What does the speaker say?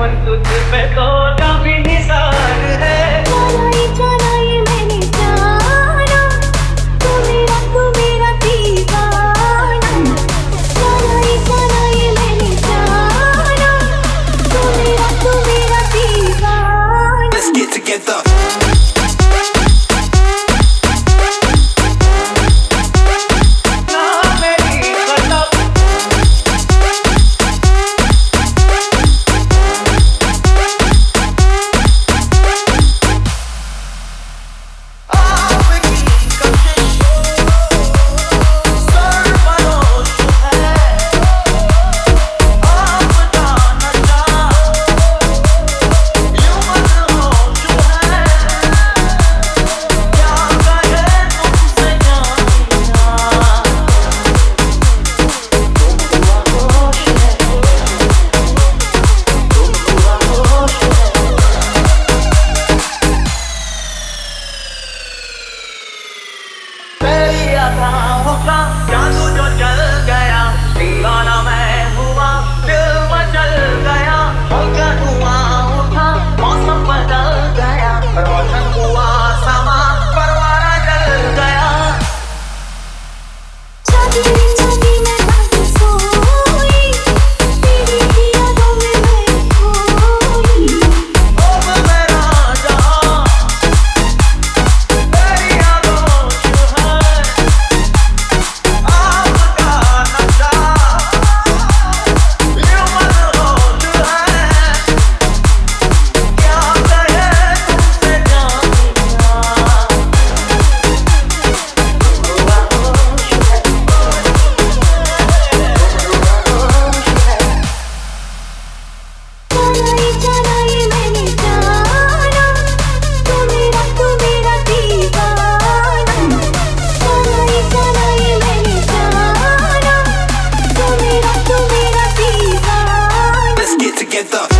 तुझ पे तो काफी निसार है। जाना ये मैंने जाना, तू मेरा दीवाना। जाना ये मैंने जाना, तू मेरा दीवाना। Let's get together. जादू जो चल गया, दीवाना मैं हुआ, दिल मचल गया, होकर धुआं उठा, मौसम बदल गया, रोशन हुआ समा, परवाना जल गया। जागी मैं भागी सोई, तेरी यादों में मैं खोई। अब मेरा जहां तेरी आगोश है, आपका नशा यूं मदहोश है। क्या कहे तुमसे जानिया, जाना ये मैंने जाना, तू मेरा दीवाना। जाना ये मैंने जाना, तू मेरा दीवाना। Let's get together.